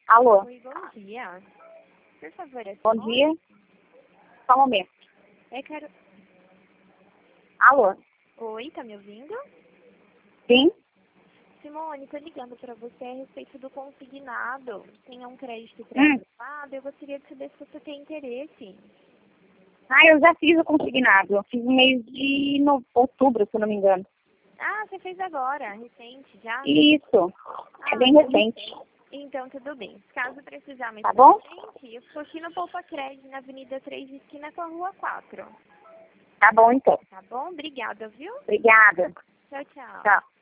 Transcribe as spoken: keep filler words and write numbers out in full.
Alô? Oi, bom dia. Por favor, é Bom Simone? dia. Só um momento. É, quero... Alô? Oi, tá me ouvindo? Sim? Simone, tô ligando pra você a respeito do consignado. Tem um crédito Hum. pré-aprovado, eu gostaria de saber se você tem interesse. Ah, eu já fiz o consignado. Eu fiz no mês de no... outubro, se eu não me engano. Ah, você fez agora, recente já? Isso. É Ah, bem recente. então tudo bem. Caso precisar mais Tá pra bom? frente, eu fico aqui no Poupa Crédito, na Avenida três, esquina com a Rua quatro. Tá bom, então. Tá bom? Obrigada, viu? Obrigada. Tchau, tchau. Tchau.